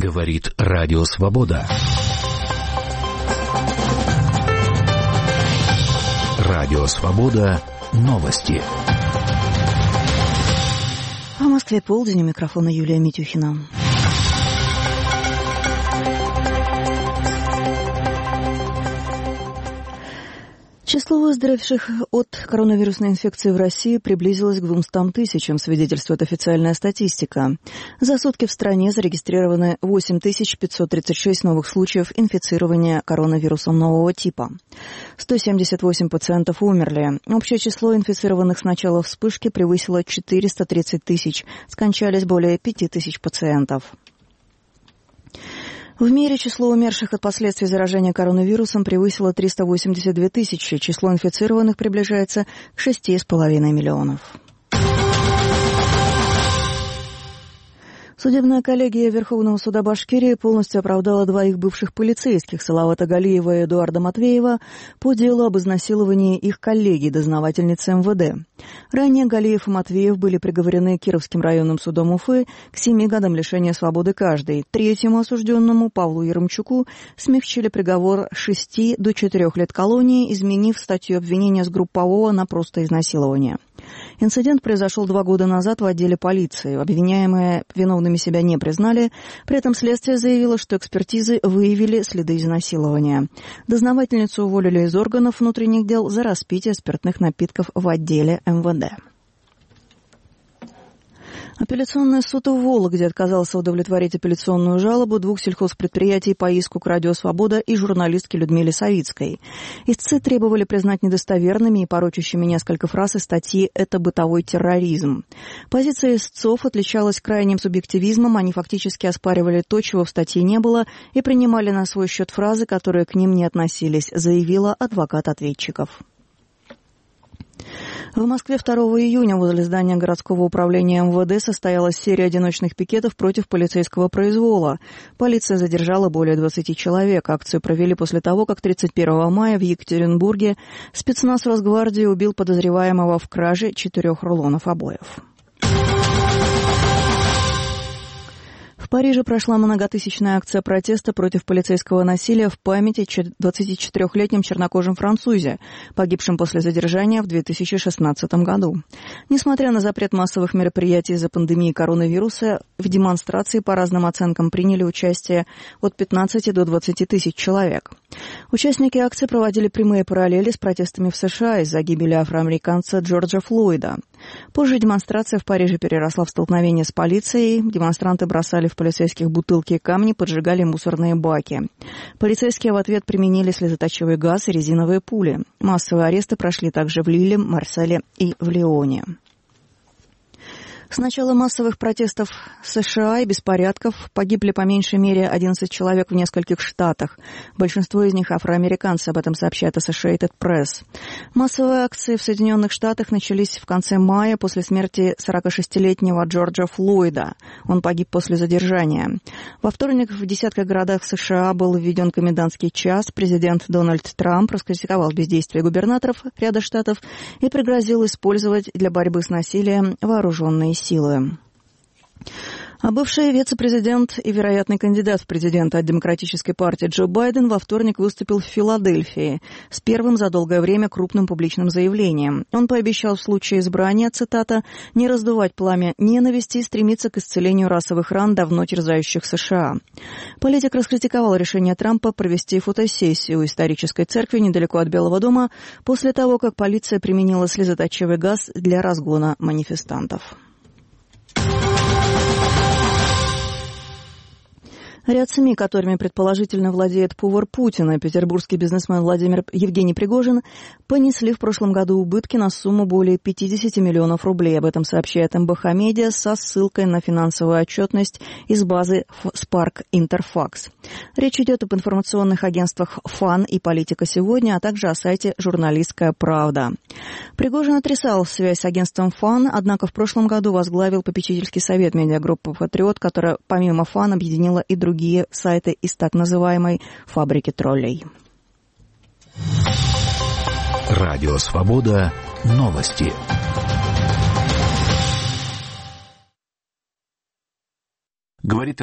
Говорит Радио Свобода. Радио Свобода. Новости. В Москве полдень, у микрофона Юлия Митюхина. Число выздоровевших от коронавирусной инфекции в России приблизилось к 200 тысячам, свидетельствует официальная статистика. За сутки в стране зарегистрированы 8536 новых случаев инфицирования коронавирусом нового типа. 178 пациентов умерли. Общее число инфицированных с начала вспышки превысило 430 тысяч. Скончались более 5000 пациентов. В мире число умерших от последствий заражения коронавирусом превысило 382 тысячи. Число инфицированных приближается к 6,5 миллионов. Судебная коллегия Верховного суда Башкирии полностью оправдала двоих бывших полицейских, Салавата Галиева и Эдуарда Матвеева, по делу об изнасиловании их коллеги, дознавательницы МВД. Ранее Галиев и Матвеев были приговорены Кировским районным судом Уфы к 7 годам лишения свободы каждый. Третьему осужденному, Павлу Яремчуку, смягчили приговор 6 до 4 лет колонии, изменив статью обвинения с группового на просто изнасилование. Инцидент произошел 2 года назад в отделе полиции. Обвиняемые виновными себя не признали. При этом следствие заявило, что экспертизы выявили следы изнасилования. Дознавательницу уволили из органов внутренних дел за распитие спиртных напитков в отделе МВД. Апелляционный суд в Вологде отказался удовлетворить апелляционную жалобу 2 сельхозпредприятий по иску к Радио Свобода и журналистке Людмиле Савицкой. Истцы требовали признать недостоверными и порочащими несколько фраз из статьи «Это бытовой терроризм». Позиция истцов отличалась крайним субъективизмом, они фактически оспаривали то, чего в статье не было, и принимали на свой счет фразы, которые к ним не относились, заявила адвокат ответчиков. В Москве 2 июня возле здания городского управления МВД состоялась серия одиночных пикетов против полицейского произвола. Полиция задержала более 20 человек. Акцию провели после того, как 31 мая в Екатеринбурге спецназ Росгвардии убил подозреваемого в краже 4 рулонов обоев. В Париже прошла многотысячная акция протеста против полицейского насилия в память о 24-летнем чернокожем французе, погибшем после задержания в 2016 году. Несмотря на запрет массовых мероприятий из-за пандемии коронавируса, в демонстрации по разным оценкам приняли участие от 15 до 20 тысяч человек. Участники акции проводили прямые параллели с протестами в США из-за гибели афроамериканца Джорджа Флойда. Позже демонстрация в Париже переросла в столкновение с полицией. Демонстранты бросали в полицейских бутылки и камни, поджигали мусорные баки. Полицейские в ответ применили слезоточивый газ и резиновые пули. Массовые аресты прошли также в Лилле, Марселе и в Лионе. С начала массовых протестов в США и беспорядков погибли по меньшей мере 11 человек в нескольких штатах. Большинство из них афроамериканцы, об этом сообщает Associated Press. Массовые акции в Соединенных Штатах начались в конце мая после смерти 46-летнего Джорджа Флойда. Он погиб после задержания. Во вторник в десятках городах США был введен комендантский час. Президент Дональд Трамп раскритиковал бездействие губернаторов ряда штатов и пригрозил использовать для борьбы с насилием вооруженные силы. А бывший вице-президент и вероятный кандидат в президенты от Демократической партии Джо Байден во вторник выступил в Филадельфии с первым за долгое время крупным публичным заявлением. Он пообещал в случае избрания, цитата, «не раздувать пламя ненависти и стремиться к исцелению расовых ран, давно терзающих США». Политик раскритиковал решение Трампа провести фотосессию у исторической церкви недалеко от Белого дома после того, как полиция применила слезоточивый газ для разгона манифестантов. Ряд СМИ, которыми предположительно владеет повар Путина, петербургский бизнесмен Евгений Пригожин, понесли в прошлом году убытки на сумму более 50 миллионов рублей. Об этом сообщает МБХ Медиа со ссылкой на финансовую отчетность из базы Spark Interfax. Речь идет об информационных агентствах «ФАН» и «Политика сегодня», а также о сайте «Журналистская правда». Пригожин отрицал связь с агентством ФАН, однако в прошлом году возглавил попечительский совет медиагруппы «Патриот», которая помимо ФАН объединила и другие сайты из так называемой «фабрики троллей». Радио Свобода. Новости. Говорит